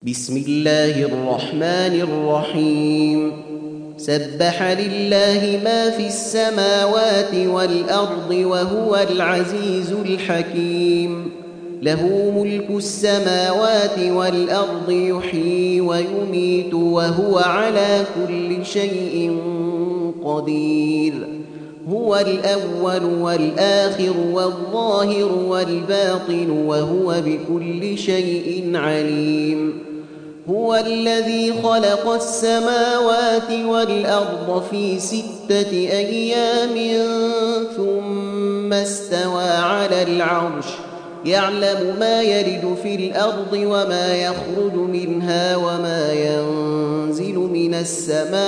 بسم الله الرحمن الرحيم سبح لله ما في السماوات والأرض وهو العزيز الحكيم له ملك السماوات والأرض يحيي ويميت وهو على كل شيء قدير هو الأول والآخر والظاهر والباطن وهو بكل شيء عليم هو الذي خلق السماوات والأرض في 6 أيام ثم استوى على العرش يعلم ما يلج في الأرض وما يخرج منها وما ينزل من السماء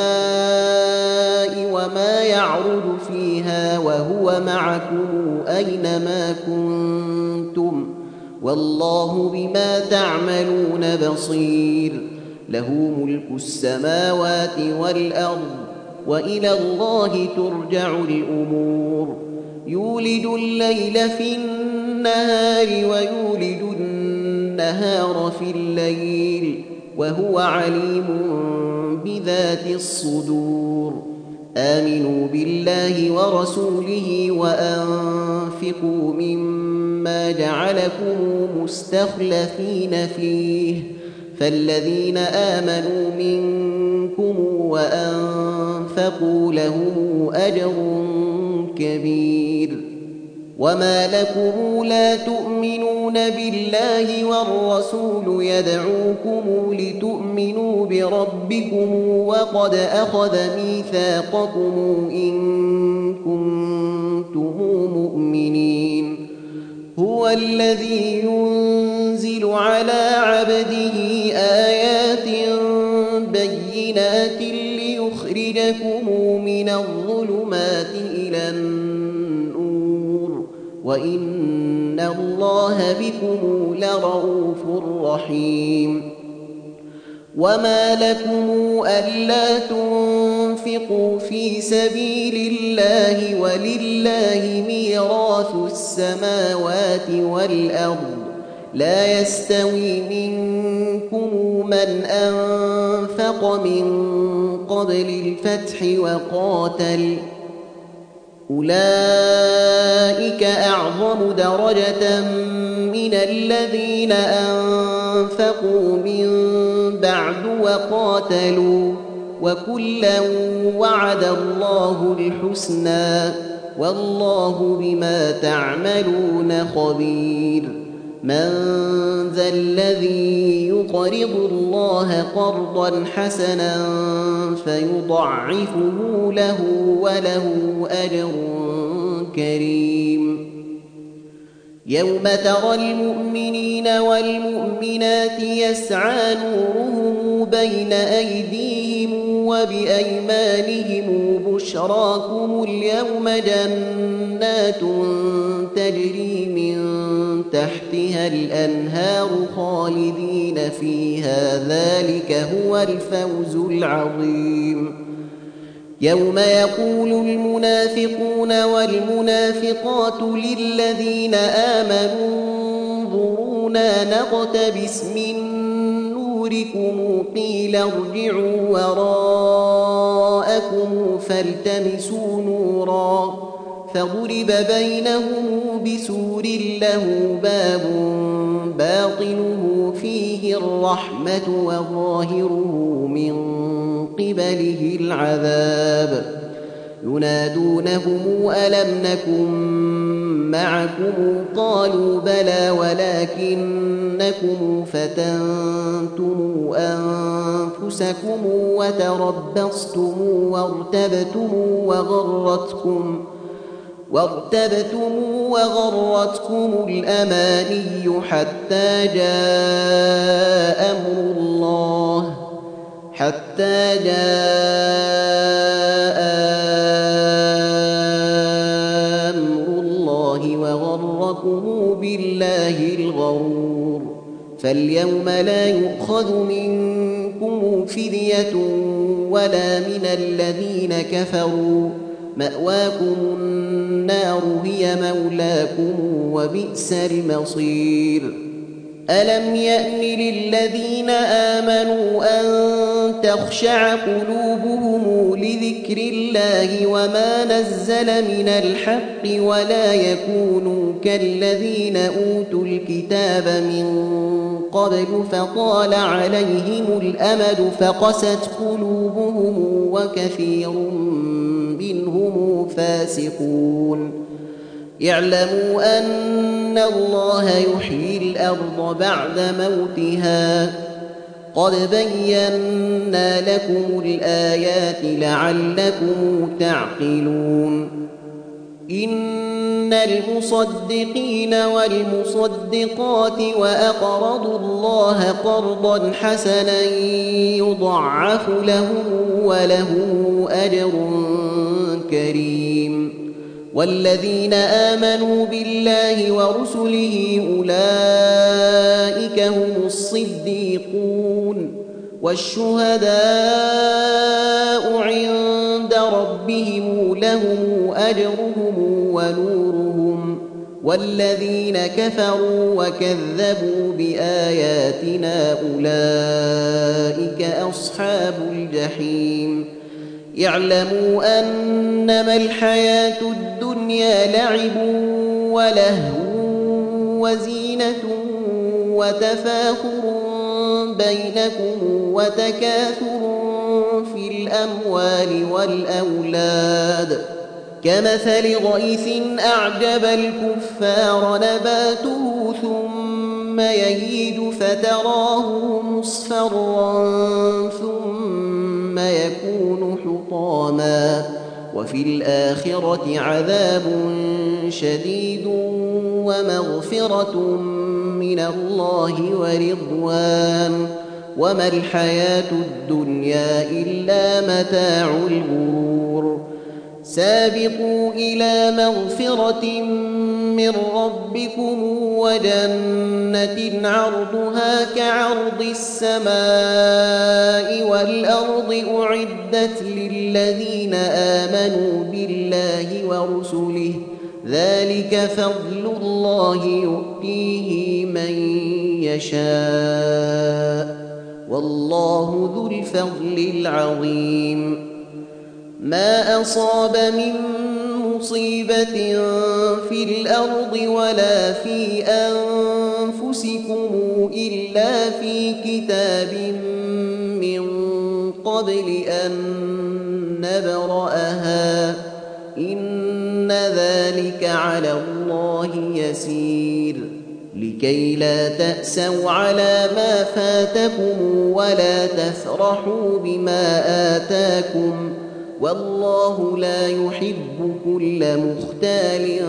وما يعرج فيها وهو معكم أينما كنتم والله بما تعملون بصير له ملك السماوات والأرض وإلى الله ترجع الأمور يولج الليل في النهار ويولج النهار في الليل وهو عليم بذات الصدور آمنوا بالله ورسوله وأنفقوا مما جعلكم مستخلفين فيه فالذين آمنوا منكم وأنفقوا لهم أجر كبير وما لكم لا تؤمنون بالله والرسول يدعوكم لتؤمنوا بربكم وقد أخذ ميثاقكم إن كنتم مؤمنين هو الذي ينزل على عبده آيات بينات ليخرجكم من الظلمات إلى النور وإن الله بكم لرؤوف رحيم وما لكم ألا تنفقوا في سبيل الله ولله ميراث السماوات والأرض لا يستوي منكم من أنفق من قبل الفتح وقاتل أولئك أعظم درجة من الذين أنفقوا من بعد وقاتلوا وكلا وعد الله الحسنى والله بما تعملون خبير من ذا الذي يقرض الله قرضا حسنا فيضعفه له وله أجر كريم يوم ترى المؤمنين والمؤمنات يسعى نورهم بين أيديهم وبأيمانهم بشراكم اليوم جنات تجري من تحتها الأنهار خالدين فيها ذلك هو الفوز العظيم يوم يقول المنافقون والمنافقات للذين آمنوا انظرونا نقتبس من نوركم قيل ارجعوا وراءكم فالتمسوا نورا فضرب بينهم بسور له باب باطنه فيه الرحمة وظاهره من قبله العذاب ينادونهم ألم نكن معكم قالوا بلى ولكنكم فتنتم أنفسكم وتربصتم وارتبتم وغرتكم الأماني حتى جاء أمر الله وغركم بالله الغرور فاليوم لا يؤخذ منكم فدية ولا من الذين كفروا مأواكم النار هي مولاكم وبئس المصير ألم يأن للذين آمنوا أن تخشع قلوبهم لذكر الله وما نزل من الحق ولا يكونوا كالذين أوتوا الكتاب من قبل فطال عليهم الأمد فقست قلوبهم وكثير منهم فاسقون اعلموا أن الله يحيي الأرض بعد موتها قد بينا لكم الآيات لعلكم تعقلون إن المصدقين والمصدقات وأقرضوا الله قرضا حسنا يضعف لهم ولهم أجر كريم والذين آمنوا بالله ورسله أولئك هم الصديقون والشهداء عند ربهم لهم أجرهم ونورهم والذين كفروا وكذبوا بآياتنا أولئك أصحاب الجحيم يعلموا أنما الحياة الدنيا لعب ولهو وزينة وتفاخر بينكم وتكاثر في الأموال والأولاد كمثل غيث أعجب الكفار نباته ثم يهيج فتراه مصفرا ثم يكون حطاما وفي الآخرة عذاب شديد ومغفرة من الله ورضوان وما الحياة الدنيا إلا متاع الغرور سابقوا إلى مغفرة من ربكم وجنة عرضها كعرض السماء والأرض أعدت للذين آمنوا بالله ورسله ذلك فضل الله يؤتيه من يشاء والله ذو الفضل العظيم ما أصاب من مصيبة في الأرض ولا في أنفسكم إلا في كتاب من قبل أن نبرأها إن ذلك على الله يسير لكي لا تأسوا على ما فاتكم ولا تفرحوا بما آتاكم والله لا يحب كل مختال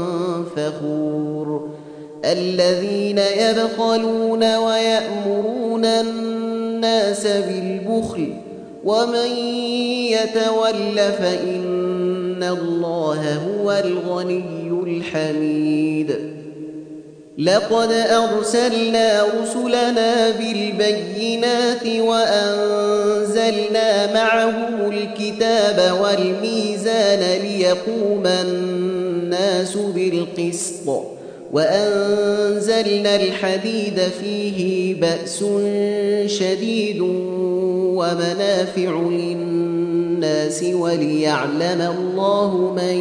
فخور الذين يبخلون ويأمرون الناس بالبخل ومن يتول فإن الله هو الغني الحميد لقد أرسلنا رسلنا بالبينات وأنزلنا معهم الكتاب والميزان ليقوم الناس بالقسط وأنزلنا الحديد فيه بأس شديد ومنافع للناس وليعلم الله من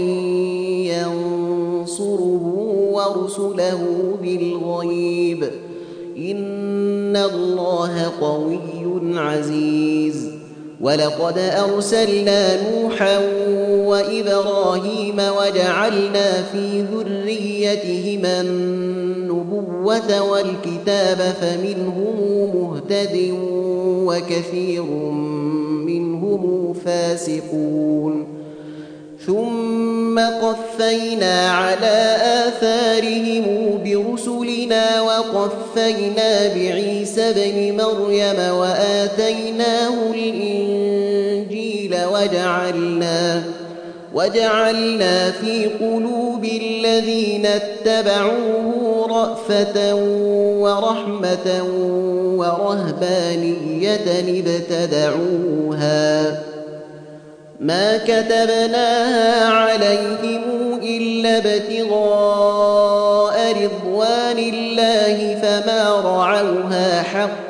ينصره ورسله بالغيب إن الله قوي عزيز ولقد أرسلنا نوحا وإبراهيم وجعلنا في ذريتهما النبوة والكتاب فمنهم مهتد وكثير منهم فاسقون ثم قفينا على آثارهم برسلنا وقفينا بعيسى بن مريم وآتيناه الإنجيل وجعلنا في قلوب الذين اتبعوه رأفة ورحمة ورهبانية ابتدعوها ما كتبناها عليهم إلا ابتغاء رضوان الله فما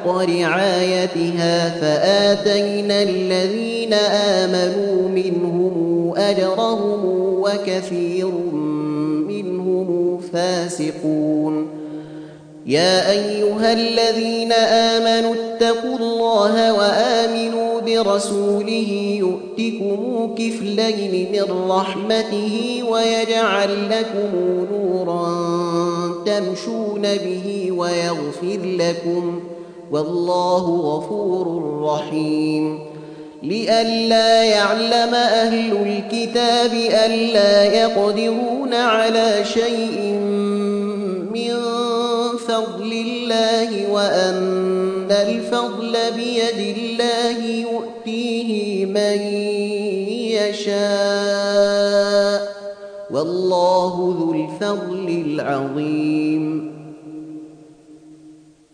حق رعايتها فآتينا الذين آمنوا منهم أجرهم وكثير منهم فاسقون. يا أيها الذين آمنوا اتقوا الله وآمنوا برسوله يؤتكم كفلين من رحمته ويجعل لكم نورا تمشون به ويغفر لكم والله غفور رحيم. لئلا يعلم أهل الكتاب ألا يقدرون على شيء من فضل الله وأن الفضل بيد الله يؤتيه من يشاء والله ذو الفضل العظيم.